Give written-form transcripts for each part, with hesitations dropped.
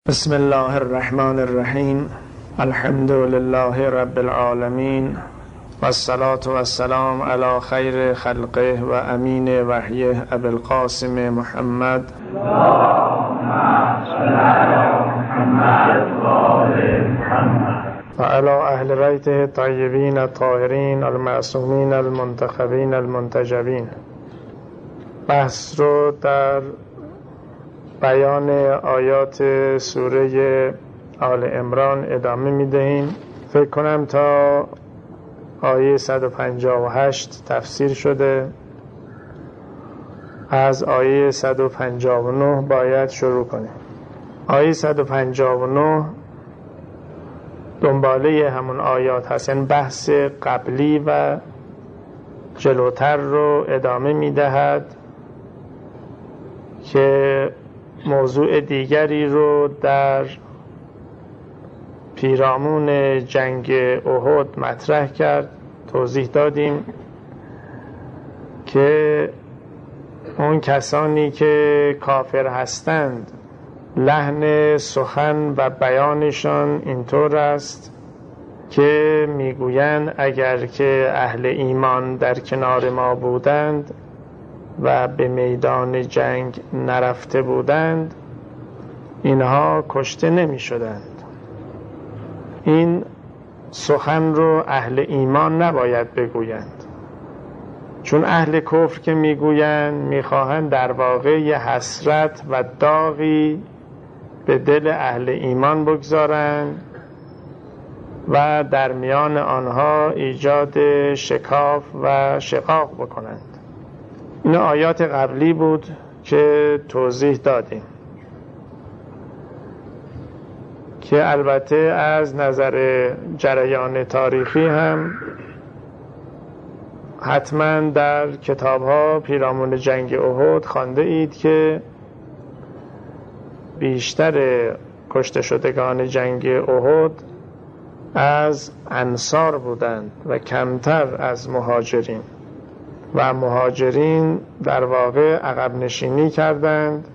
بسم الله الرحمن الرحیم. الحمد لله رب العالمین والصلاة والسلام علی خیر خلقه و امین وحیه ابی القاسم محمد و علی اهل بیته الطیبین الطاهرین المعصومین المنتخبین المنتجبین. بحث رو در بیان آیات سوره آل عمران ادامه میدهیم. فکر کنم تا آیه 158 تفسیر شده. از آیه 159 باید شروع کنیم. آیه 159 دنباله همون آیات هست، یعنی بحث قبلی و جلوتر رو ادامه میدهد که موضوع دیگری رو در پیرامون جنگ احد مطرح کرد. توضیح دادیم که اون کسانی که کافر هستند لحن سخن و بیانشان اینطور است که میگویند اگر که اهل ایمان در کنار ما بودند و به میدان جنگ نرفته بودند اینها کشته نمی شدند. این سخن رو اهل ایمان نباید بگویند، چون اهل کفر که میگویند میخواهند در واقع یه حسرت و داغی به دل اهل ایمان بگذارند و در میان آنها ایجاد شکاف و شقاق بکنند. این آیات قبلی بود که توضیح دادیم که البته از نظر جریان تاریخی هم حتما در کتاب‌ها پیرامون جنگ احد خوانده اید که بیشتر کشته شدگان جنگ احد از انصار بودند و کمتر از مهاجرین، و مهاجرین در واقع عقب نشینی کردند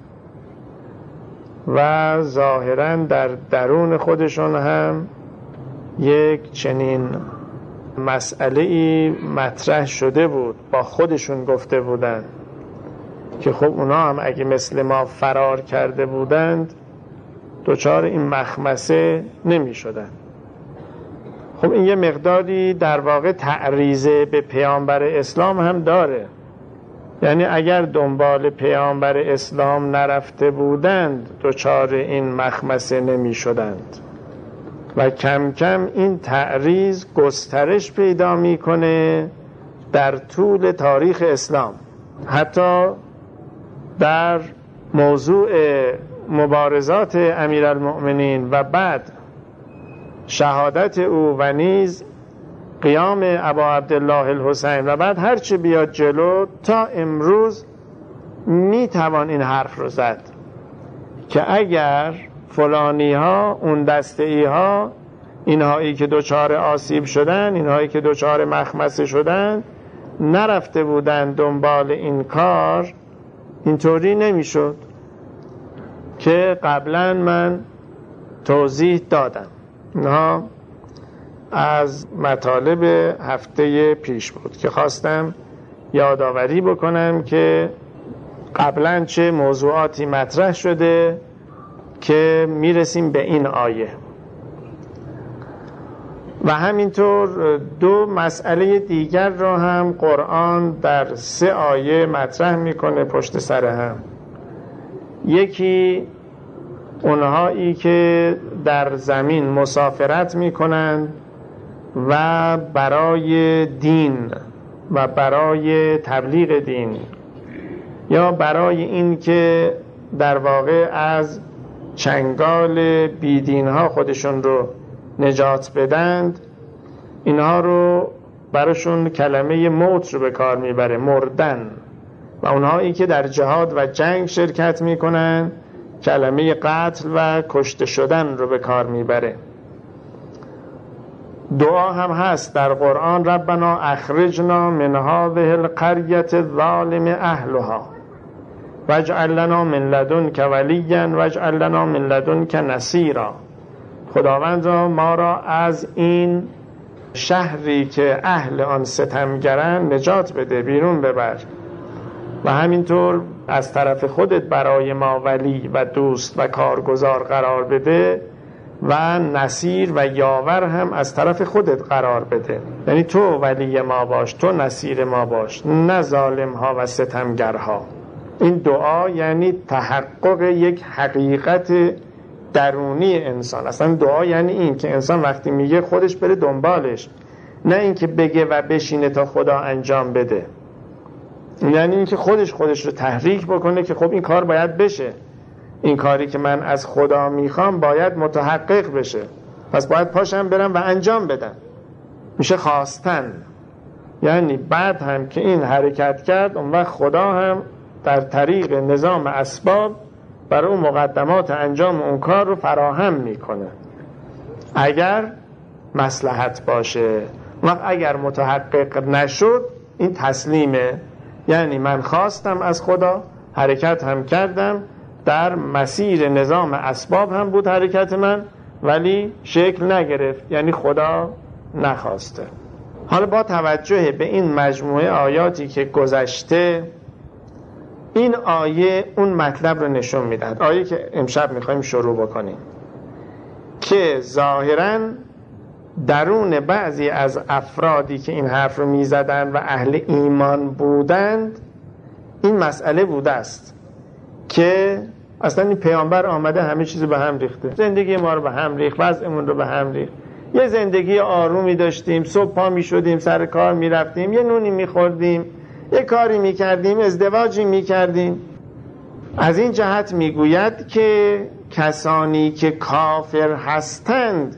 و ظاهراً در درون خودشون هم یک چنین مسئله‌ای مطرح شده بود، با خودشون گفته بودند که خب اونا هم اگه مثل ما فرار کرده بودند دچار این مخمسه نمی شدند. خب این یه مقداری در واقع تعریض به پیامبر اسلام هم داره، یعنی اگر دنبال پیامبر اسلام نرفته بودند دچار این مخمسه نمی شدند و کم کم این تعریض گسترش پیدا میکنه در طول تاریخ اسلام. حتی در موضوع مبارزات امیرالمؤمنین و بعد شهادت او و نیز قیام ابا عبدالله الحسین و بعد هرچی بیاد جلو تا امروز میتوان این حرف رو زد که اگر فلانی ها، اون دسته ها، اینهایی که دوچار آسیب شدن، اینهایی که دوچار مخمسه شدن نرفته بودن دنبال این کار، اینطوری نمیشد که قبلا من توضیح دادم. اینها از مطالب هفته پیش بود که خواستم یادآوری بکنم که قبلا چه موضوعاتی مطرح شده که میرسیم به این آیه. و همینطور دو مسئله دیگر را هم قرآن در 3 آیه مطرح میکنه پشت سر هم. یکی اونهایی که در زمین مسافرت میکنند و برای دین و برای تبلیغ دین یا برای این که در واقع از چنگال بیدین ها خودشون رو نجات بدند، اینها رو براشون کلمه موت رو به کار میبره، مردن. و اونهایی که در جهاد و جنگ شرکت میکنن کلمه قتل و کشته شدن رو به کار میبره. دعا هم هست در قرآن ربنا اخرجنا من هذه القرية الظالم اهلها واجعل لنا من لدنک ولیا واجعل لنا من لدنک نصیرا. خداوند ما را از این شهری که اهل آن ستمگرن نجات بده، بیرون ببر، و همینطور از طرف خودت برای ما ولی و دوست و کارگزار قرار بده و نصیر و یاور هم از طرف خودت قرار بده. یعنی تو ولی ما باش، تو نصیر ما باش، نه ظالم ها و ستمگرها. این دعا یعنی تحقق یک حقیقت درونی انسان. اصلا دعا یعنی این که انسان وقتی میگه خودش بره دنبالش، نه اینکه بگه و بشینه تا خدا انجام بده. یعنی اینکه خودش رو تحریک بکنه که خب این کار باید بشه، این کاری که من از خدا میخوام باید متحقق بشه، پس باید پاشم برم و انجام بدم. میشه خواستن. یعنی بعد هم که این حرکت کرد، اون وقت خدا هم در طریق نظام اسباب برای اون مقدمات انجام اون کار رو فراهم میکنه اگر مصلحت باشه. وقت اگر متحقق نشد این تسلیمه. یعنی من خواستم از خدا، حرکت هم کردم، در مسیر نظام اسباب هم بود حرکت من، ولی شکل نگرفت، یعنی خدا نخواسته. حالا با توجه به این مجموعه آیاتی که گذشته، این آیه اون مطلب رو نشون میدهد، آیه که امشب میخوایم شروع بکنیم، که ظاهراً درون بعضی از افرادی که این حرف رو میزدن و اهل ایمان بودند این مسئله بوده است که اصلا این پیامبر آمده همه چیزو به هم ریخته، زندگی ما رو به هم ریخت، وضعمون رو به هم ریخت. یه زندگی آرومی داشتیم، صبح پا میشدیم سر کار میرفتیم، یه نونی میخوردیم، یه کاری میکردیم، ازدواجی میکردیم. از این جهت میگوید که کسانی که کافر هستند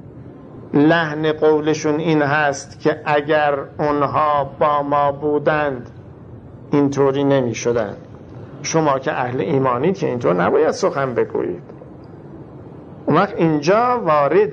لحن قولشون این هست که اگر اونها با ما بودند اینطوری نمی شدن. شما که اهل ایمانید که اینطور نباید سخن بگویید. اون وقت اینجا وارد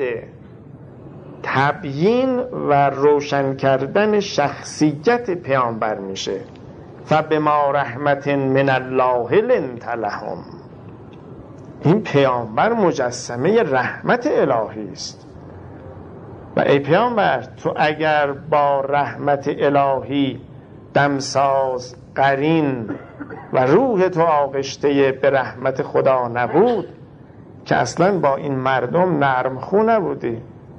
تبیین و روشن کردن شخصیت پیامبر میشه. فبما رحمت من الله لنت لهم. این پیامبر مجسمه رحمت الهی است. و ای پیامبر، تو اگر با رحمت الهی دمساز قرین و روح تو آغشته به رحمت خدا نبود که اصلا با این مردم نرم خو نبودی.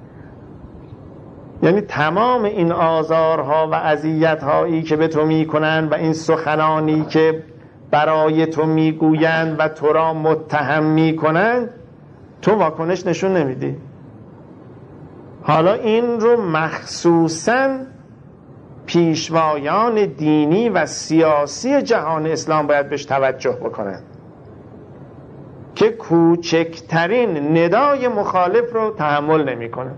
یعنی تمام این آزارها و اذیت‌هایی که به تو میکنن و این سخنانی که برای تو میگویند و تو را متهم میکنند، تو واکنش نشون نمیدی. حالا این رو مخصوصاً پیشوایان دینی و سیاسی جهان اسلام باید بهش توجه بکنن که کوچکترین ندای مخالف رو تحمل نمی کنن.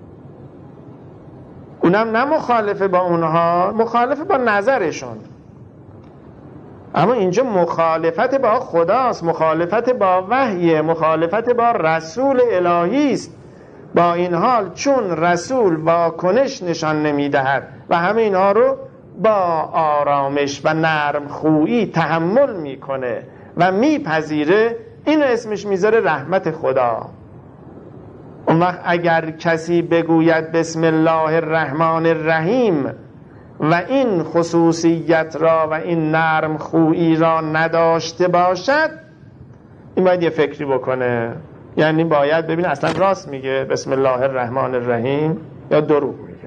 اونم نه مخالفه با اونها، مخالفه با نظرشون. اما اینجا مخالفت با خداست، مخالفت با وحی، مخالفت با رسول الهی است. با این حال چون رسول واکنش نشان نمیدهد و همه اینها رو با آرامش و نرم خویی تحمل میکنه و میپذیره، این اسمش میذاره رحمت خدا. اون وقت اگر کسی بگوید بسم الله الرحمن الرحیم و این خصوصیت را و این نرم خویی را نداشته باشد، این باید یه فکری بکنه. یعنی باید ببین اصلا راست میگه بسم الله الرحمن الرحیم یا دروغ میگه.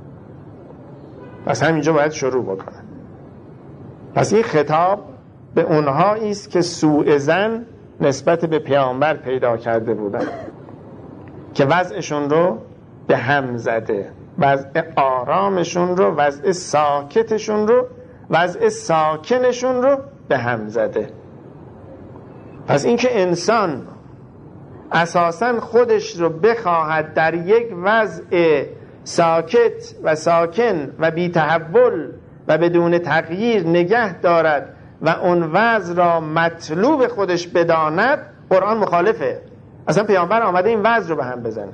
پس همینجا باید شروع بکنه. پس این خطاب به اونهایی است که سوء ظن نسبت به پیامبر پیدا کرده بودن، که وضعشون رو به هم زده، وضع آرامشون رو، وضع ساکتشون رو، وضع ساکنشون رو به هم زده. پس اینکه انسان اساساً خودش رو بخواهد در یک وضع ساکت و ساکن و بی تحول و بدون تغییر نگه دارد و اون وضع را مطلوب خودش بداند، قرآن مخالفه. اصلا پیامبر آمده این وضع رو به هم بزنه.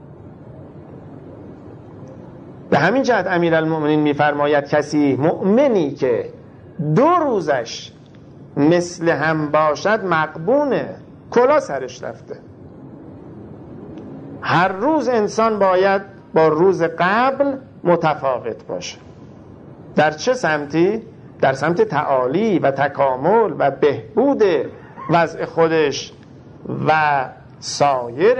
به همین جهت امیرالمؤمنین میفرماید کسی مؤمنی که 2 روزش مثل هم باشد مغبونه، کلا سرش رفته. هر روز انسان باید با روز قبل متفاوت باشه. در چه سمتی؟ در سمت تعالی و تکامل و بهبود وضع خودش و سایر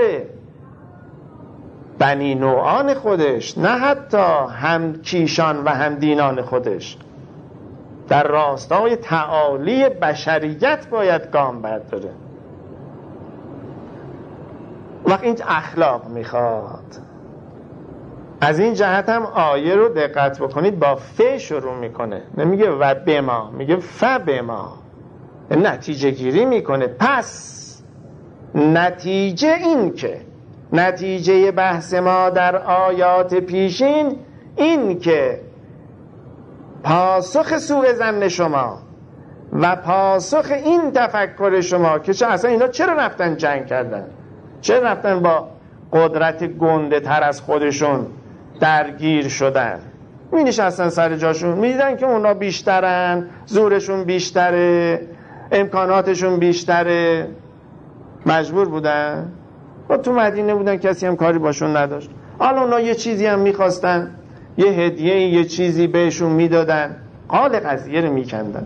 بنی نوعان خودش، نه حتی هم کیشان و هم دینان خودش. در راستای تعالی بشریت باید گام برداره. وقت این اخلاق میخواد. از این جهت هم آیه رو دقت بکنید با ف شروع میکنه، نمیگه و بما، میگه ف بما، نتیجه گیری میکنه. پس نتیجه این که نتیجه بحث ما در آیات پیشین این که پاسخ سوء ظن شما و پاسخ این تفکر شما که چه اصلا اینا چرا رفتن جنگ کردن، چرا رفتن با قدرت گنده تر از خودشون درگیر شدن، می نشستن سر جاشون، می دیدن که اونا بیشترن، زورشون بیشتره، امکاناتشون بیشتره، مجبور بودن. و تو مدینه بودن، کسی هم کاری باشون نداشت. حالا اونا یه چیزی هم میخواستن، یه هدیه، یه چیزی بهشون میدادن، قال قضیه رو میکندن.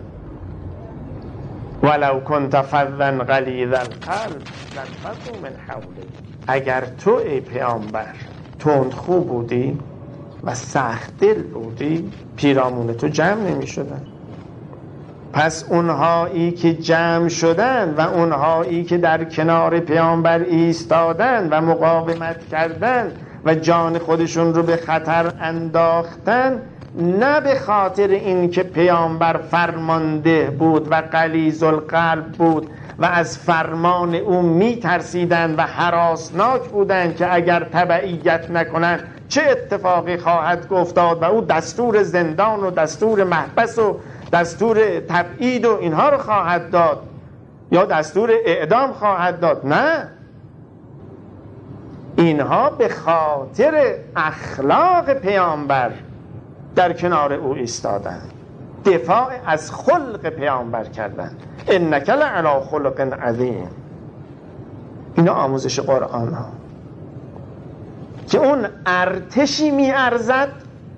ولو کنت فظا غلیظ القلب لانفضوا من حولک. اگر تو ای پیامبر تندخو بودی و سخت دل بودی، پیرامون تو جمع نمی شدن. پس اونهایی که جمع شدن و اونهایی که در کنار پیامبر ایستادن و مقاومت کردن و جان خودشون رو به خطر انداختن، نه به خاطر این که پیامبر فرمانده بود و غلیظ القلب بود و از فرمان او می ترسیدن و هراسناک بودن که اگر تبعیت نکنن چه اتفاقی خواهد افتاد و او دستور زندان و دستور محبس و دستور تبعید و اینها رو خواهد داد یا دستور اعدام خواهد داد. نه، اینها به خاطر اخلاق پیامبر در کنار او ایستادن، دفاع از خلق پیامبر کردن. انک لعلی خلق عظیم. اینا آموزش قرآن ها که اون ارتشی می ارزد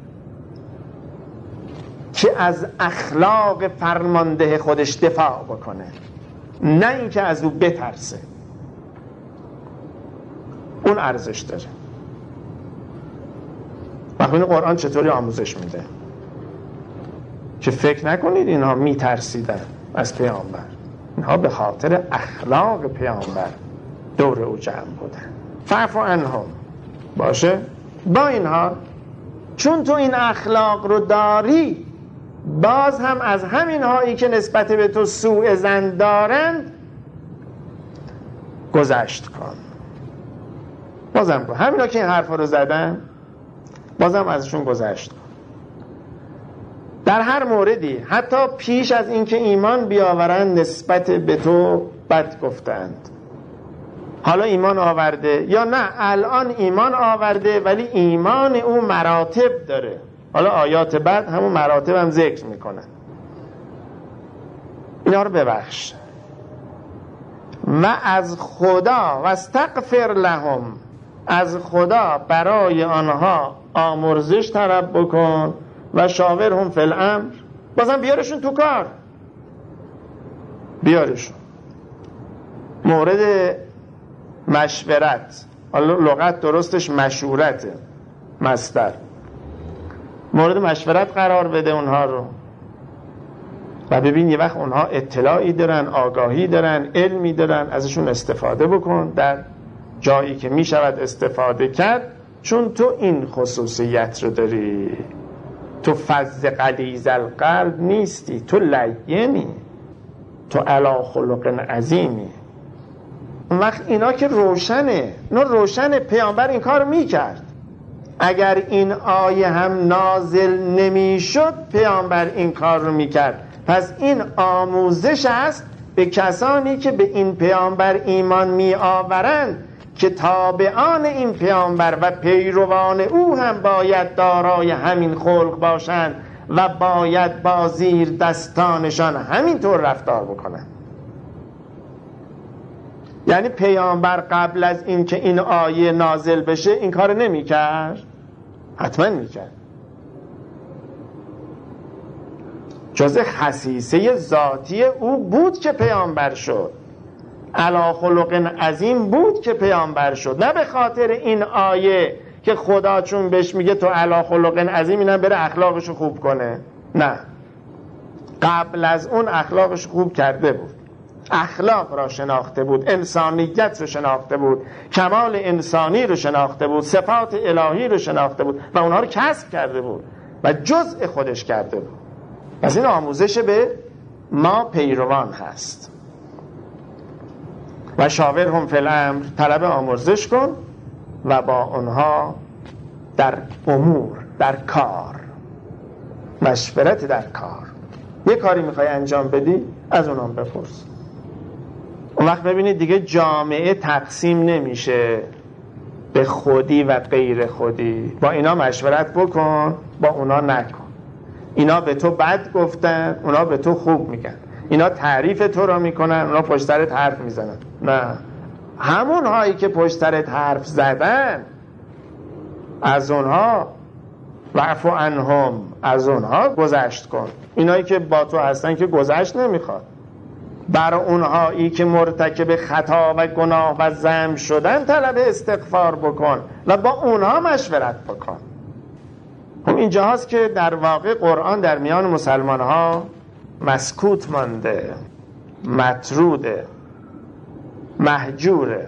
که از اخلاق فرمانده خودش دفاع بکنه، نه اینکه از او بترسه. اون ارزش داره. وقتی قرآن چطوری آموزش میده که فکر نکنید اینها میترسیدن از پیامبر، اینها به خاطر اخلاق پیامبر دور او جمع بودن. فاعف عنهم. باشه، با اینها چون تو این اخلاق رو داری، باز هم از همین هایی که نسبت به تو سوء ظن دارند گذشت کن. بازم کن همینا که این حرفا رو زدن، بازم ازشون گذشت کن. در هر موردی، حتی پیش از اینکه ایمان بیاورند نسبت به تو بد گفتند. حالا ایمان آورده یا نه الان ایمان آورده ولی ایمان او مراتب داره. حالا آیات بعد همون مراتب هم ذکر میکنن. اینا رو ببخش و از خدا و استغفر لهم، از خدا برای آنها آمرزش طلب بکن و شاورهم فی الامر. بازم بیارشون تو کار، بیارشون. مورد مشورت، حالا لغت درستش مشورته، مصدر، مورد مشورت قرار بده اونها رو و ببین یه وقت اونها اطلاعی دارن، آگاهی دارن، علمی دارن، ازشون استفاده بکن در جایی که می شود استفاده کرد، چون تو این خصوصیت رو داری. تو فظ غلیظ القلب نیستی، تو لینی، تو علی خلق عظیمی. اون وقت اینا که روشنه، اینا روشنه. پیامبر این کار میکرد. اگر این آیه هم نازل نمیشد پیامبر این کار رو میکرد. پس این آموزش است به کسانی که به این پیامبر ایمان می آورند که تابعان این پیامبر و پیروان او هم باید دارای همین خلق باشند و باید با زیر دستانشان همینطور رفتار بکنن. یعنی پیامبر قبل از این که این آیه نازل بشه این کار نمی کرد؟ حتما می کرد. جز خصیصه ذاتی او بود که پیامبر شد، علی خلق عظیم بود که پیامبر شد، نه به خاطر این آیه که خدا چون بهش میگه تو علی خلق عظیم اینم بره اخلاقشو خوب کنه. نه، قبل از اون اخلاقش خوب کرده بود، اخلاق را شناخته بود، انسانیت رو شناخته بود، کمال انسانی رو شناخته بود، صفات الهی رو شناخته بود و اونها رو کسب کرده بود و جزء خودش کرده بود. پس این آموزش به ما پیروان هست. و شاورهم فی الامر، طلب آموزش کن و با اونها در امور، در کار، مشورت در کار. یه کاری میخوای انجام بدی از اونام بپرس. اون وقت ببینید دیگه جامعه تقسیم نمیشه به خودی و غیر خودی. با اینا مشورت بکن، با اونا نکن. اینا به تو بد گفتن، اونا به تو خوب میگن. اینا تعریف تو را میکنن، اونا پشت سرت حرف میزنن. نه، همون هایی که پشت سرت حرف زدن از اونها وعفو عنهم، از اونها گذشت کن. اینایی که با تو هستن که گذشت نمیخواد. برای اونهایی که مرتکب خطا و گناه و ذنب شدن طلب استغفار بکن و با اونها مشورت بکن. اینجا هست که در واقع قرآن در میان مسلمان ها مسکوت مانده، مطروده، محجوره.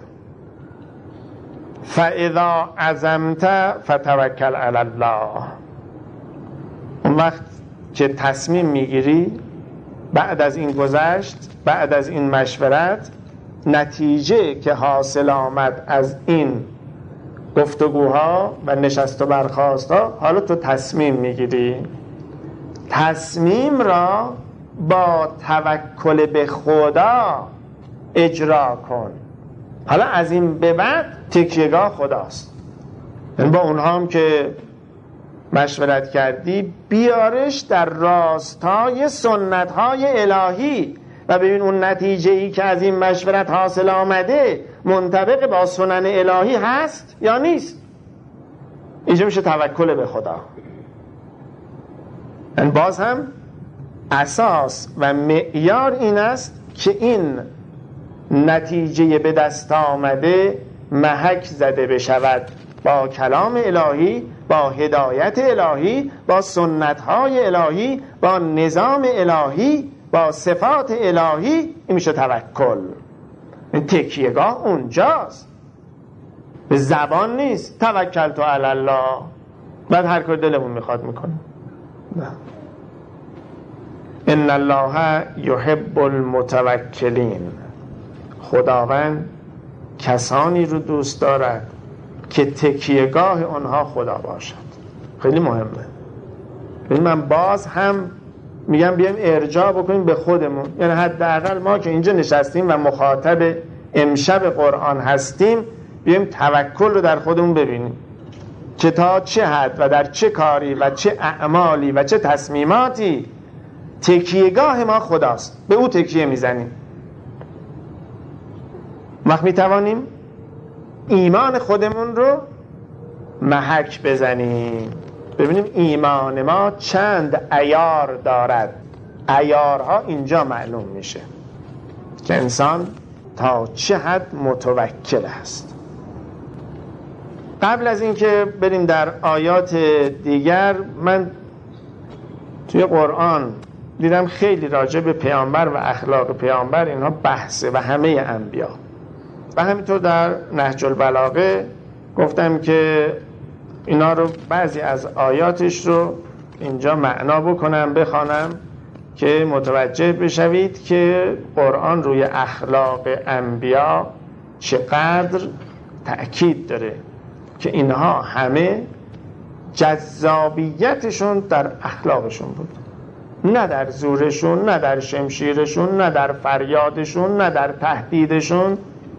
فاذا عزمت فتوکل علی الله. اون وقت که تصمیم میگیری بعد از این گذشت، بعد از این مشورت، نتیجه که حاصل آمد از این گفتگوها و نشست و برخاست ها، حالا تو تصمیم میگیری. تصمیم را با توکل به خدا اجرا کن. حالا از این به بعد تکیهگاه خداست. یعنی با اونها هم که مشورت کردی بیارش در راستای سنت‌های الهی و ببین اون نتیجه‌ای که از این مشورت حاصل آمده منطبق با سنن الهی هست یا نیست. اینجا میشه توکل به خدا. یعنی باز هم اساس و معیار این است که این نتیجه به دست آمده محک زده بشود با کلام الهی، با هدایت الهی، با سنت‌های الهی، با نظام الهی، با صفات الهی. این میشه توکل. تکیهگاه اونجاست، به زبان نیست. توکلت علی الله بعد هر کار دلمون میخواد میکنه. نه. ان الله یحب المتوکلین. خداوند کسانی رو دوست دارد که تکیهگاه آنها خدا باشد. خیلی مهمه. من باز هم میگم بیایم ارجاع بکنیم به خودمون. یعنی حداقل ما که اینجا نشستیم و مخاطب امشب قرآن هستیم بیایم توکل رو در خودمون ببینیم که تا چه حد و در چه کاری و چه اعمالی و چه تصمیماتی تکیهگاه ما خداست. به او تکیه میزنیم. وقت میتوانیم ایمان خودمون رو محک بزنیم، ببینیم ایمان ما چند عیار دارد. عیارها اینجا معلوم میشه که انسان تا چه حد متوکل است. قبل از اینکه بریم در آیات دیگر، من توی قرآن دیدم خیلی راجع به پیامبر و اخلاق پیامبر اینها بحثه و همه انبیا. و همینطور در نهج البلاغه گفتم که اینا رو بعضی از آیاتش رو اینجا معنا بکنم، بخوانم که متوجه بشوید که قرآن روی اخلاق انبیا چقدر تأکید داره که اینها همه جذابیتشون در اخلاقشون بود، نه در زورشون، نه در شمشیرشون، نه در فریادشون، نه در تهدیدشون،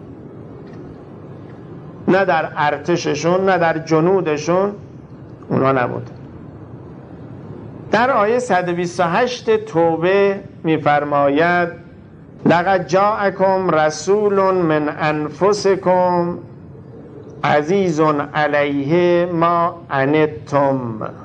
نه در ارتششون، نه در جنودشون. اونها نبود. در آیه 128 توبه می‌فرماید لقد جاءکم رسول من انفسکم عزیز علیه ما عنتم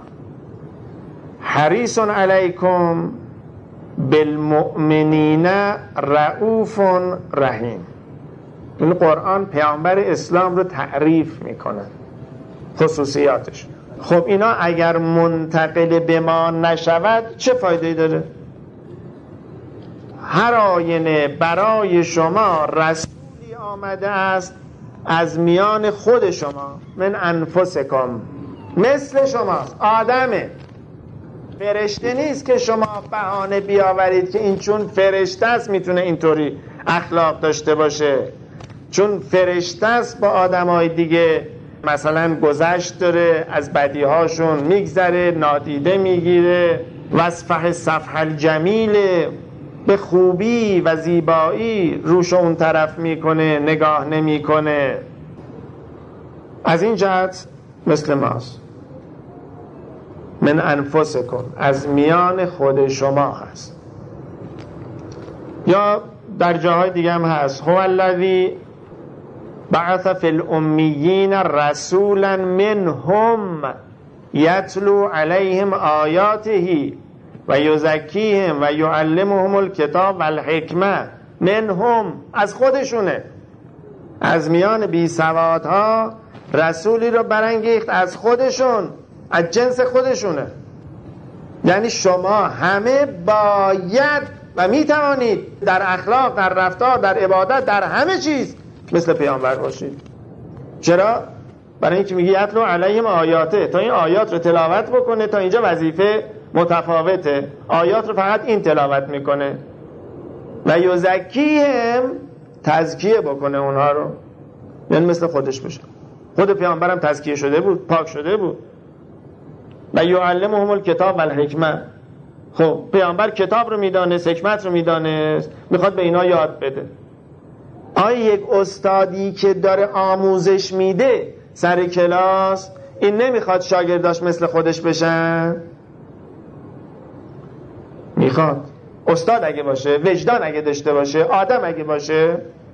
حریص علیکم بالمؤمنین رؤوف رحیم. این قرآن پیامبر اسلام رو تعریف میکنه، خصوصیاتش. خب اینا اگر منتقل به ما نشود چه فایده داره؟ هر آینه برای شما رسولی آمده است از میان خود شما، من انفسکم، مثل شماست، آدمه، فرشته نیست که شما بهانه بیاورید که این چون فرشته است میتونه اینطوری اخلاق داشته باشه، چون فرشته است با آدمای دیگه مثلا گذشت داره، از بدیهاشون میگذره، نادیده میگیره، وصفه صفح الجمیل، به خوبی و زیبایی روش اون طرف میکنه، نگاه نمیکنه. از این جهت مثل ماست. من انفسکم، از میان خود شما هست. یا در جاهای دیگه هم هست هو الذی بعث فی الامیین رسولا منهم یتلو علیهم آیاته و یزکیهم و یعلمهم الکتاب والحکمه. منهم، از خودشونه، از میان بی سوادها رسولی رو برانگیخت از خودشون، از جنس خودشونه. یعنی شما همه باید و میتوانید در اخلاق، در رفتار، در عبادت، در همه چیز مثل پیامبر باشید. چرا؟ برای اینکه میگه یتلو علیهم آیاته، تا این آیات رو تلاوت بکنه. تا اینجا وظیفه متفاوته، آیات رو فقط این تلاوت میکنه. و یزکیهم، تزکیه بکنه اونها رو، یعنی مثل خودش بشه. خود پیامبرم تزکیه شده بود، پاک شده بود. و یعلمهم الکتاب والحکمه. خب پیامبر کتاب رو میدانست، حکمت رو میدانست، میخواد به اینا یاد بده. آیا یک استادی که داره آموزش میده سر کلاس، این نمیخواد شاگرداش مثل خودش بشن؟ میخواد. استاد اگه باشه، وجدان اگه داشته باشه، آدم اگه باشه.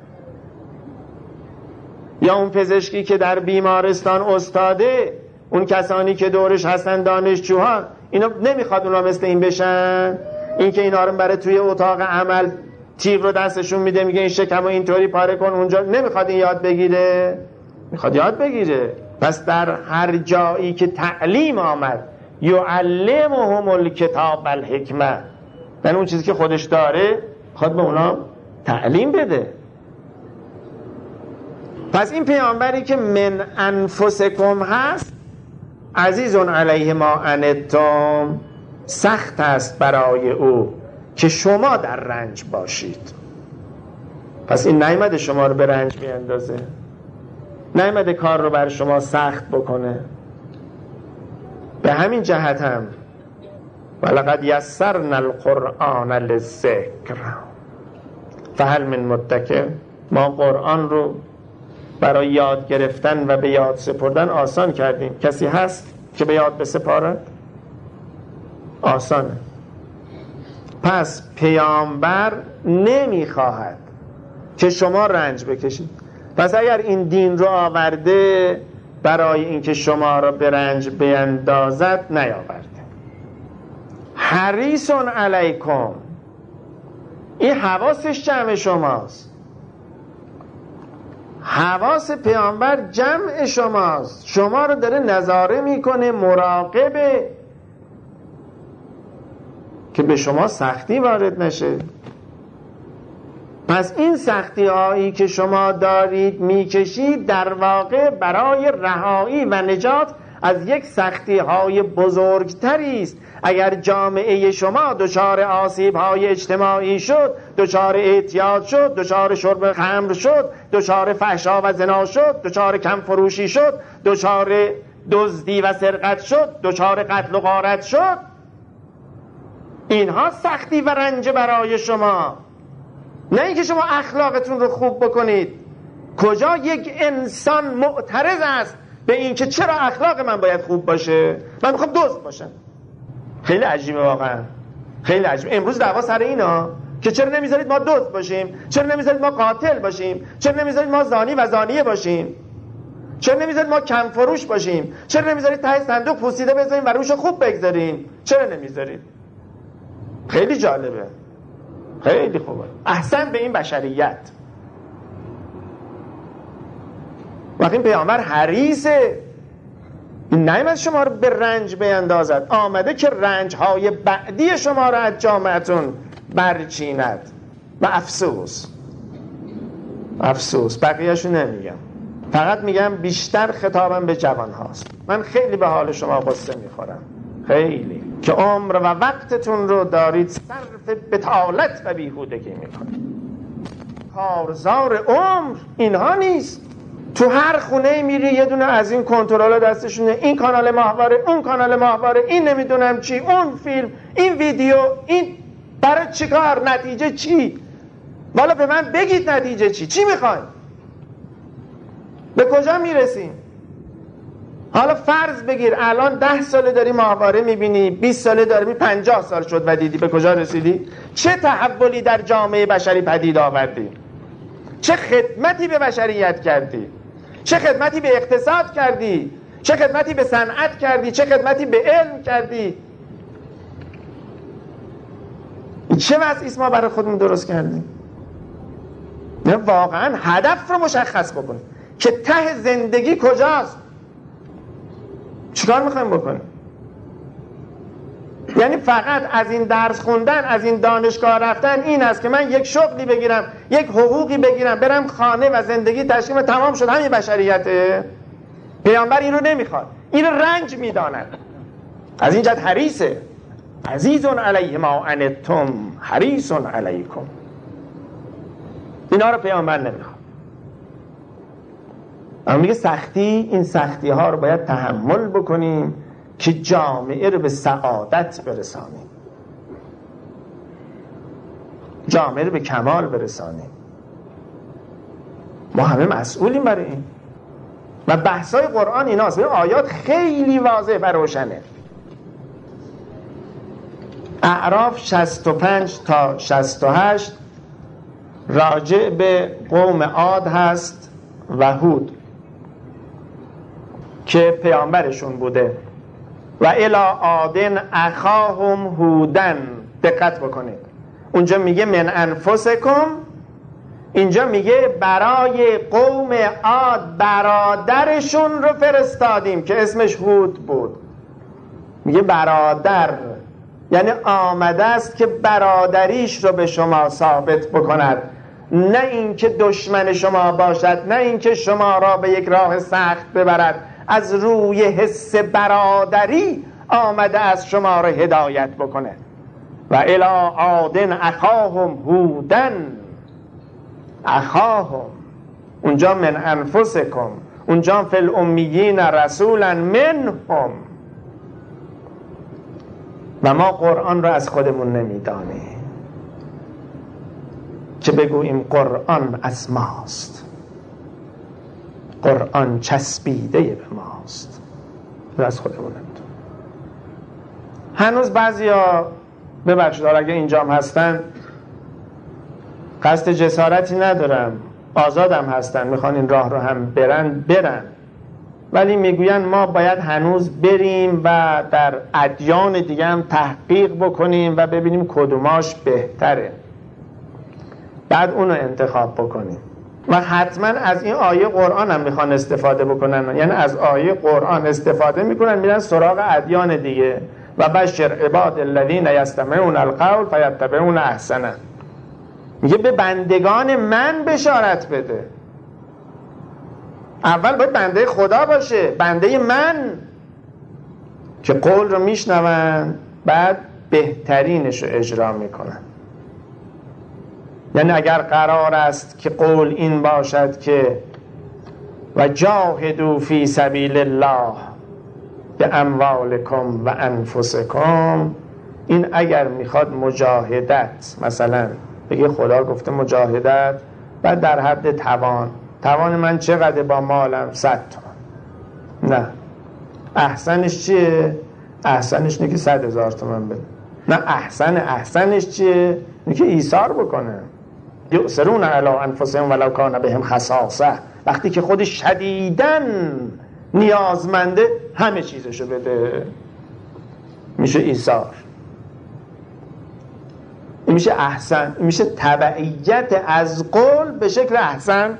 یا اون پزشکی که در بیمارستان استاده، اون کسانی که دورش هستن دانشجوها، اینا نمیخواد اونا مثل این بشن؟ این که اینا رو برای توی اتاق عمل تیغ رو دستشون میده، میگه این شکمو اینطوری پاره کن اونجا، نمیخواد این یاد بگیره؟ میخواد یاد بگیره. پس در هر جایی که تعلیم آمد، یعلمهم الکتاب والحکمه، یعنی اون چیزی که خودش داره خود به اونا تعلیم بده. پس این پیامبری که من انفسکم هست، عزیز علیه ما عنتم، سخت است برای او که شما در رنج باشید. پس این نیامده شما رو به رنج بیندازه، نیامده کار رو بر شما سخت بکنه. به همین جهت هم ولقد یسرنا القرآن للذکر فهل من مدکر، ما قرآن رو برای یاد گرفتن و به یاد سپردن آسان کردیم. کسی هست که به یاد بسپارد؟ آسانه. پس پیامبر نمیخواهد که شما رنج بکشید. پس اگر این دین رو آورده برای اینکه شما را به رنج بیندازد، نیاورده. حریص علیکم، این حواسش جمع شماست. حواس پیامبر جمع شماست، شما رو داره نظاره میکنه، مراقبه که به شما سختی وارد نشه. پس این سختی هایی که شما دارید میکشید در واقع برای رهایی و نجات از یک سختی های بزرگتری است. اگر جامعه شما دچار آسیب های اجتماعی شد، دچار اعتیاد شد، دچار شرب خمر شد، دچار فحشا و زنا شد، دچار کم فروشی شد، دچار دزدی و سرقت شد، دچار قتل و غارت شد، اینها سختی و رنج برای شما. نه اینکه شما اخلاقتون رو خوب بکنید. کجا یک انسان معترض است به این که چرا اخلاق من باید خوب باشه؟ من میخوام دزد باشم. خیلی عجیبه واقعا، خیلی عجیبه. امروز دعوا سر اینا که چرا نمیذارید ما دزد باشیم، چرا نمیذارید ما قاتل باشیم، چرا نمیذارید ما زانی و زانیه باشیم، چرا نمیذارید ما کم فروش باشیم، چرا نمیذارید ته صندوق پوسیده بذاریم و روشو خوب بگذاریم، چرا نمیذارید؟ خیلی جالبه، خیلی خوبه. احسن به این بشریت. وقتی پیامبر حریصه این نیامد شما رو به رنج بیندازد، آمده که رنج‌های بعدی شما رو از جامعتون برچیند. و افسوس بقیه‌شو نمیگم، فقط میگم بیشتر خطابم به جوان هاست. من خیلی به حال شما قصه میخورم، خیلی، که عمر و وقتتون رو دارید صرف بطالت و بیهودگی میکنید. کارزار عمر اینها نیست. تو هر خونه میری یه دونه از این کنترل دستشونه، این کانال ماهواره، اون کانال ماهواره، این نمیدونم چی، اون فیلم، این ویدیو، این برای چی کار؟ نتیجه چی؟ والا به من بگید نتیجه چی میخواین؟ به کجا میرسیم؟ حالا فرض بگیر الان 10 ساله داری ماهواره میبینی، 20 ساله داری، 50 سال شد و دیدی به کجا رسیدی؟ چه تحولی در جامعه بشری پدید آوردی؟ چه خدمتی به بشریت کردی؟ چه خدمتی به اقتصاد کردی؟ چه خدمتی به صنعت کردی؟ چه خدمتی به علم کردی؟ چه وضعیست ما برای خودمون درست کردیم؟ نه واقعا هدف رو مشخص بکنیم که ته زندگی کجاست، چیکار میخوایم بکنیم. یعنی فقط از این درس خوندن، از این دانشگاه رفتن این است که من یک شغلی بگیرم، یک حقوقی بگیرم، برم خانه و زندگی تشکیل تمام شد، همین بشریته؟ پیامبر این رو نمیخواد، این رو رنج میداند. از این جهت حریصه، عزیز علیه ما عنتم حریص علیکم. اینا رو پیامبر نمیخواد. اما میگه سختی، این سختی ها رو باید تحمل بکنیم که جامعه رو به سعادت برسانیم، جامعه رو به کمال برسانیم. ما همه مسئولیم برای این و بحثای قرآن ایناست. آیات خیلی واضح و روشنه. اعراف 65 تا 68 راجع به قوم عاد هست و هود که پیامبرشون بوده. و الی عادن اخاهم هودن. دقت بکنید، اونجا میگه من انفسکم، اینجا میگه برای قوم عاد برادرشون رو فرستادیم که اسمش هود بود. میگه برادر، یعنی آمده است که برادریش رو به شما ثابت بکند، نه اینکه دشمن شما باشد، نه اینکه شما را به یک راه سخت ببرد. از روی حس برادری آمده از شما را هدایت بکنه. و الی عادن اخاهم هودن. اخاهم اونجا من انفسکم، اونجا فی الامیین رسولا منهم. و ما قرآن رو از خودمون نمیدانیم که بگوییم قرآن از ماست، قرآن چسبیده به ماست، رو از خودمون نمیدونیم. هنوز بعضیا ببخشید اگه اینجام هستن قصد جسارتی ندارم، آزادم هستن، میخوان این راه رو هم برن، ولی میگوین ما باید هنوز بریم و در ادیان دیگه هم تحقیق بکنیم و ببینیم کدوماش بهتره، بعد اونو انتخاب بکنیم. و حتما از این آیه قرآن هم میخوان استفاده بکنن، یعنی از آیه قرآن استفاده میکنن میرن سراغ ادیان دیگه. و بشر عباد الذین یستمعون القول فیتبعون احسنه. میگه به بندگان من بشارت بده. اول باید بنده خدا باشه، بنده من، که قول رو میشنون بعد بهترینش رو اجرا میکنن. یعنی اگر قرار است که قول این باشد که و جاهدوا فی سبیل الله به اموالکم و انفسکم، این اگر میخواد مجاهدت، مثلا بگه خدا گفته مجاهدت، بعد در حد توان من چقدر با مالم 100 تومان، نه، احسنش چیه؟ احسنش اینه که 100,000 تومان بده. نه، احسنش چیه؟ اینه که ایثار بکنه. یؤثرون علی انفسهم ولو کان بهم خصاصه. وقتی که خودش شدیداً نیازمنده همه چیزشو بده، میشه ایثار. این میشه احسن، این میشه تبعیت از قول به شکل احسن.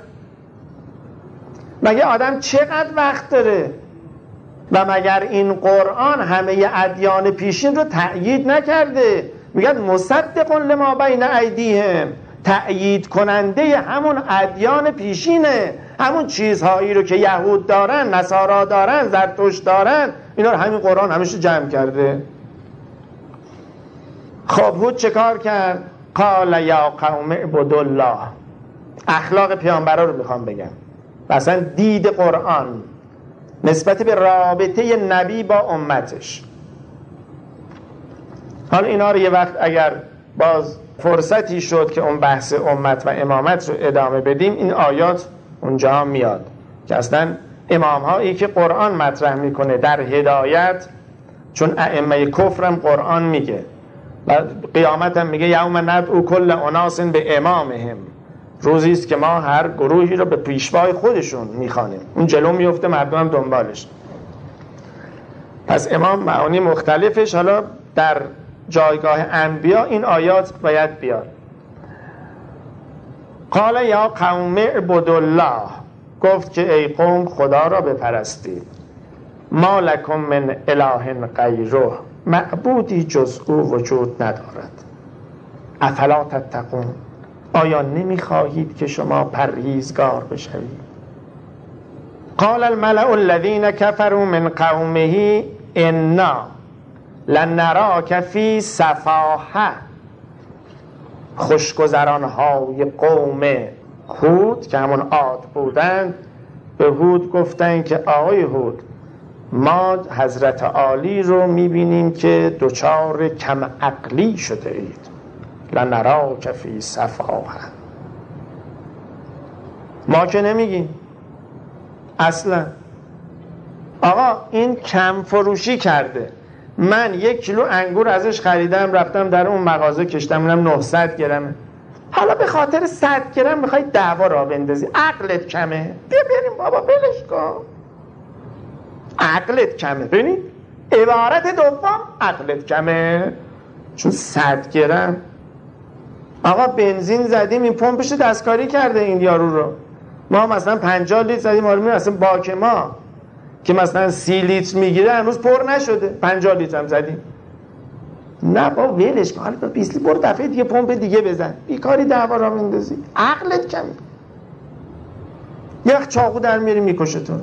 مگه آدم چقدر وقت داره؟ و مگر این قرآن همه ادیان پیشین رو تأیید نکرده؟ میگن مصدق لما بین ایدیهم، تأیید کننده همون ادیان پیشینه، همون چیزهایی رو که یهود دارن، نصارا دارن، زرتشت دارن، اینا رو همین قرآن همیشه جمع کرده. خب هود چه کار کرد؟ قال یا قوم اعبدوا الله. اخلاق پیامبرا رو میخوام بگم، مثلا دید قرآن نسبت به رابطه نبی با امتش. حالا اینا رو یه وقت اگر باز فرصتی شد که اون بحث امت و امامت رو ادامه بدیم، این آیات اونجا میاد که اصلا امام هایی که قرآن مطرح میکنه در هدایت، چون ائمه کفرم قرآن میگه و قیامت هم میگه یوم ندعو کل اناس به امامهم، روزی است که ما هر گروهی رو به پیشوای خودشون میخوانیم، اون جلو میفته مردم هم دنبالش. پس امام معانی مختلفش حالا در جایگاه انبیا این آیات باید بیاد. قال یا قوم اعبدوا الله، گفت که ای قوم خدا را بپرستید. ما لکم من اله غیره، معبودی جز او وجود ندارد. افلا تتقون، آیا نمیخواهید که شما پرهیزگار بشوید؟ قال الملأ الذین کفروا من قومه انا لنراک فی سفاهه. خوشگذرانهای قوم هود که همون عاد بودند به هود گفتن که آقای هود، ما حضرت عالی رو میبینیم که دچار کم عقلی شده اید. لنراک فی سفاهه. ما که نمیگیم اصلا. آقا این کم فروشی کرده. من 1 کیلو انگور ازش خریدم، رفتم در اون مغازه کشتم، اونم 900 گرمه. حالا به خاطر 100 گرم میخوای دعوا را بندازی؟ عقلت کمه؟ بیا بریم بابا بلش کن. عقلت کمه. ببینید عبارت دوم عقلت کمه، چون 100 گرم. آقا بنزین زدیم، این پمپش دستکاری کرده این یارو رو. ما مثلا 50 لیتر زدیم، آره اصلا باک ما که مثلا 30 لیتر میگیره هنوز پر نشده، 50 لیتر هم زدیم. نه با ولش کن، حالا 20 لیتر برو دفعه دیگه پمپ دیگه بزن، بیکاری دعوا را میندازی. عقلت کمه. یک چاقو در میاری میکشه تو.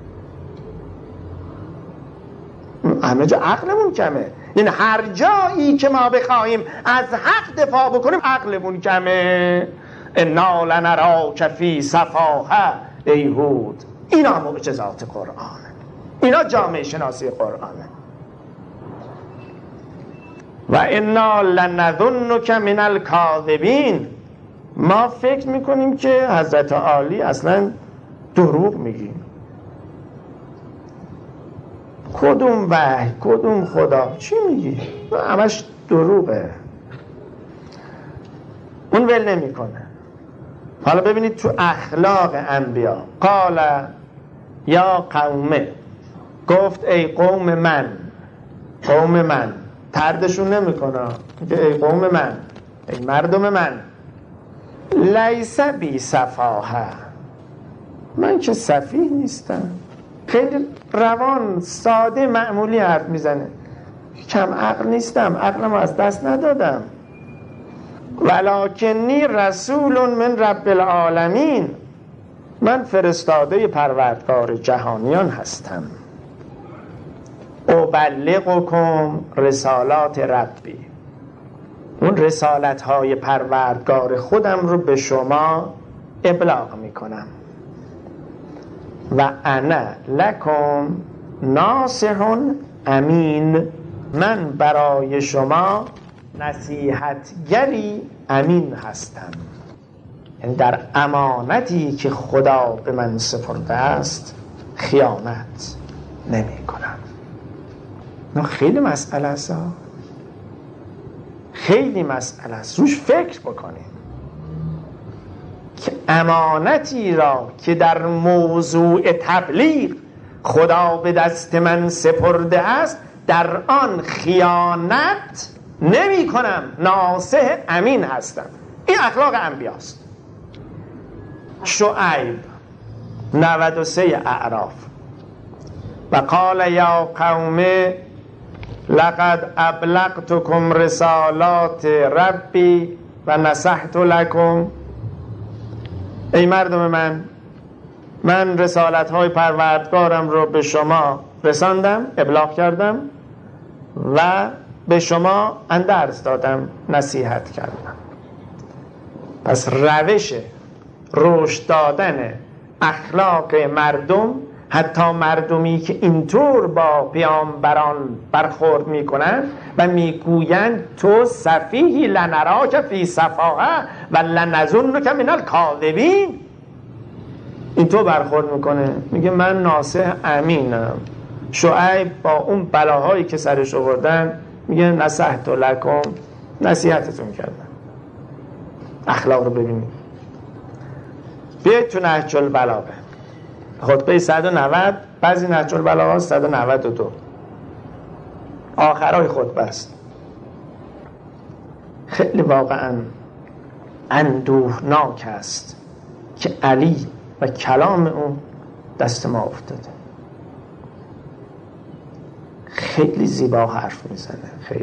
همه جا عقلمون کمه. این هر جایی که ما بخواهیم از حق دفاع بکنیم عقلمون کمه. انا لنراک فی سفاهه ای هود. اینا معجزات قرآنه، اینا جامعه شناسی قرآنه. و انا لنظنک من الکاذبین. ما فکر میکنیم که حضرت عالی اصلا دروغ میگی. کدوم وحی، کدوم خدا، چی میگی؟ همش دروغه. اون ول نمیکنه. حالا ببینید تو اخلاق انبیا. قال یا قومه، گفت ای قوم من. قوم من تردشون نمیکنه که ای قوم من، ای مردم من. لیس بی سفاهه، من که سفیه نیستم. خیلی روان ساده معمولی حرف میزنه. کم عقل نیستم، عقلم از دست ندادم. ولکنی رسول من رب العالمین، من فرستاده پروردگار جهانیان هستم. ابلغکم رسالات ربی، اون رسالت های پروردگار خودم رو به شما ابلاغ میکنم. و انا لکم ناصح امین، من برای شما نصیحتگری امین هستم. یعنی در امانتی که خدا به من سپرده است خیانت نمی کنم. نه خیلی مسئله است، خیلی مسئله است، روش فکر بکنیم که امانتی را که در موضوع تبلیغ خدا به دست من سپرده است در آن خیانت نمی کنم، ناصح امین هستم. این اخلاق انبیاست. شعیب 93 اعراف: و قال یا قوم لقد ابلغتكم رسالات ربی و نصحت لكم. ای مردم من رسالت های پروردگارم رو به شما رساندم، ابلاغ کردم و به شما اندرز دادم، نصیحت کردم. پس روش رشد دادن اخلاق مردم، حتی مردمی که اینطور با پیامبران برخورد میکنن و میگویند تو سفیهی لنراک فی سفاهه و لنظنک من الکاذبین، اینطور برخورد میکنه، میگه من ناصح امینم. شعیب با اون بلاهایی که سرش آوردن میگه نصحت لکم، نصیحتتون کردم. اخلاق رو ببینید. بیاید تو نهج البلاغه، خطبه 190، بعضی نهج البلاغه 192 آخرای خطبه است. خیلی واقعا اندوهناک است که علی و کلام اون دست ما افتاده. خیلی زیبا حرف میزنه، خیلی.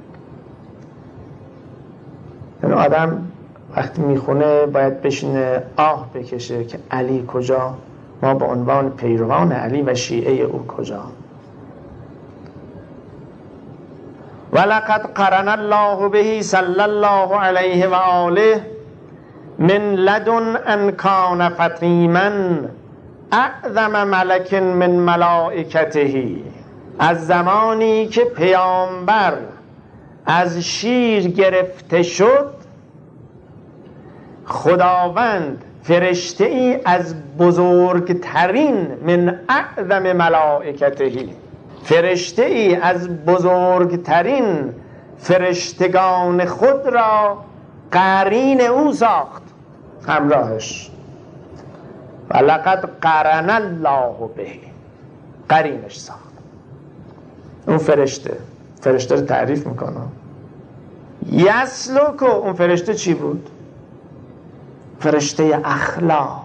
یعنی آدم وقتی میخونه باید بشینه آه بکشه که علی کجا، ما به عنوان پیروان علی و شیعه او کجا. ولقد قرن الله به صلی الله علیه و آله من لدن ان کان فطیما اعظم ملک من ملائکته. از زمانی که پیامبر از شیر گرفته شد، خداوند فرشته ای از بزرگترین من اعظم ملائکته، فرشته ای از بزرگترین فرشتگان خود را قرین او ساخت، همراهش. ولقد قرن الله به، قرینش ساخت. اون فرشته رو تعریف میکنه. یسلک، اون فرشته چی بود؟ فرشته اخلاق.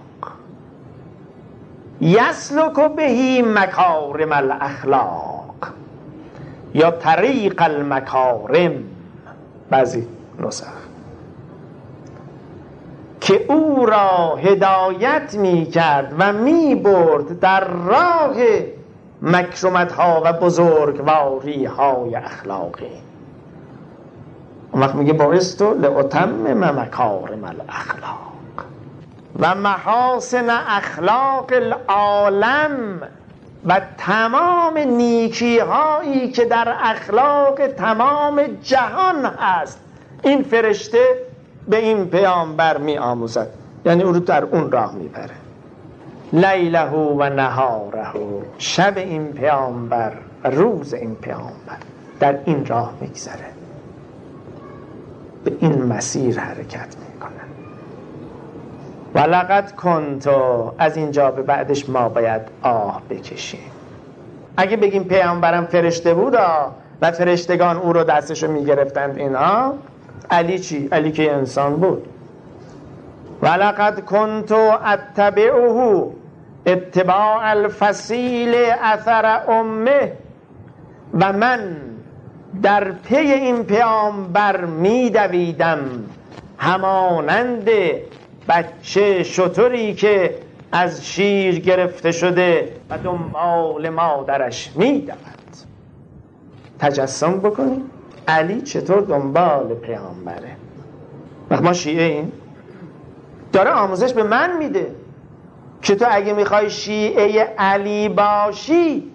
یسلک بهی مکارم الاخلاق یا طریق المکارم، بعضی نسخ، که او را هدایت می کرد و می برد در راه مکرمت ها و بزرگواری های اخلاقی. اون وقت میگه بایستو لأتمم مکارم الاخلاق و محاسن اخلاق العالم، و تمام نیکی هایی که در اخلاق تمام جهان هست این فرشته به این پیامبر می آموزد، یعنی او رو در اون راه میبره. لیله و نهاره، شب این پیامبر و روز این پیامبر در این راه میگذره، به این مسیر حرکت میکنه. ولقد کنتو، از اینجا به بعدش ما باید آه بکشیم. اگه بگیم پیامبرم فرشته بود و فرشتگان او رو دستشو میگرفتند، اینا علی چی؟ علی که انسان بود. ولقد کنتو اتبعه اتباع الفصیل اثر امه، و من در پی این پیامبر میدویدم همانند بچه شتری که از شیر گرفته شده و دنبال مادرش میدود. تجسم بکنیم علی چطور دنبال پیامبره. وقت ما شیعه این داره آموزش به من میده که تو اگه میخوای شیعه علی باشی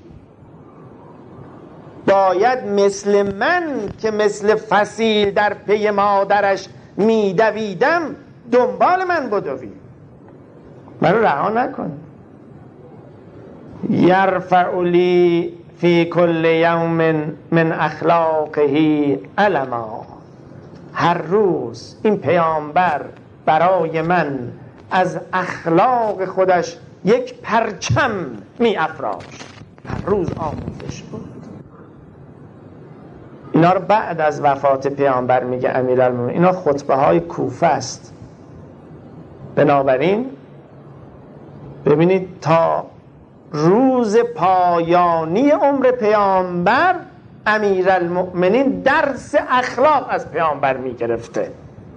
باید مثل من که مثل فصیل در پی مادرش میدویدم دنبال من بدوی، منو رها نکن. یرفع لی فی کل یوم من اخلاقه علما. هر روز این پیامبر برای من از اخلاق خودش یک پرچم می افراشت. هر روز آموزش بود. اینا رو بعد از وفات پیامبر میگه امیرالمومنین. اینا خطبه های کوفه است. بنابراین ببینید تا روز پایانی عمر پیامبر امیرالمؤمنین درس اخلاق از پیامبر میگرفته.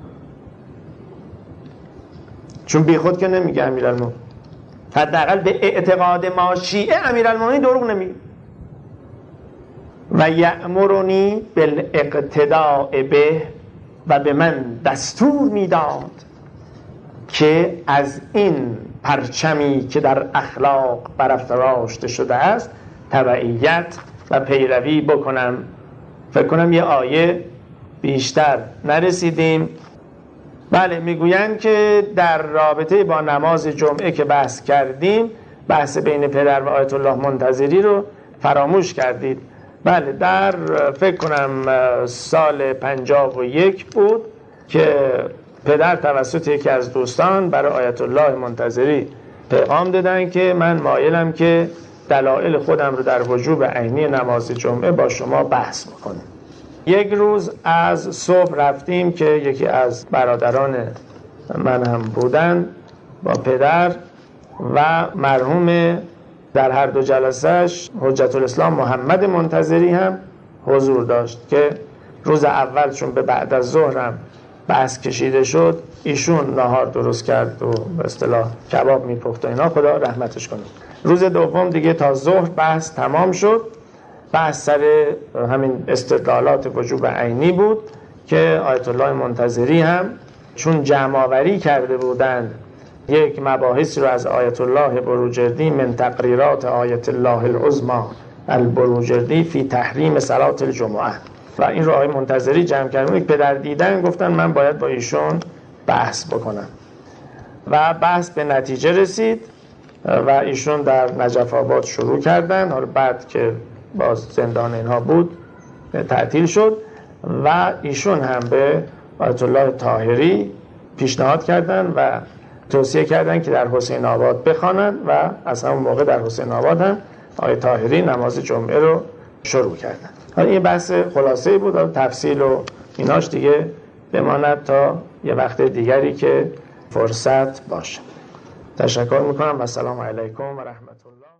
چون بی خود که نمیگه امیرالمؤمنین، حداقل به اعتقاد ما شیعه امیرالمؤمنین دروغ نمیگه. و یأمرنی بالاقتداء به، و به من دستور میداد که از این پرچمی که در اخلاق برافراشته شده است تبعیت و پیروی بکنم. فکر کنم یه آیه بیشتر نرسیدیم. بله، میگویند که در رابطه با نماز جمعه که بحث کردیم، بحث بین پدر و آیت الله منتظری رو فراموش کردید. بله، در فکر کنم سال 51 بود که پدر توسط یکی از دوستان برای آیت الله منتظری پیغام دادن که من مایلم که دلایل خودم رو در وجوب عینی نماز جمعه با شما بحث بکنم. یک روز از صبح رفتیم که یکی از برادران من هم بودن با پدر و مرحوم در هر دو جلسهش حجت الاسلام محمد منتظری هم حضور داشت که روز اول چون به بعد از ظهر هم بحث کشیده شد، ایشون نهار درست کرد و به اصطلاح کباب میپخت و اینا، خدا رحمتش کنه. روز دوم دیگه تا ظهر بحث تمام شد. بحث سر همین استدلالات وجوب عینی بود که آیت الله منتظری هم چون جمع آوری کرده بودند یک مباحثی رو از آیت الله بروجردی من تقریرات آیت الله العظمی البروجردی فی تحریم صلات الجمعه، و این رو آقای منتظری جمع کردن. یک پدر دیدن گفتن من باید با ایشون بحث بکنم و بحث به نتیجه رسید و ایشون در نجف آباد شروع کردن. حالا بعد که باز زندان اینها بود تعطیل شد و ایشون هم به آیت الله طاهری پیشنهاد کردن و توصیه کردن که در حسین آباد بخوانند و از همون موقع در حسین آباد هم آیت طاهری نماز جمعه رو شروع کردن. حالا این بحث خلاصه بود و تفصیل و ایناش دیگه بماند تا یه وقت دیگری که فرصت باشه. تشکر میکنم و السلام علیکم و رحمت الله.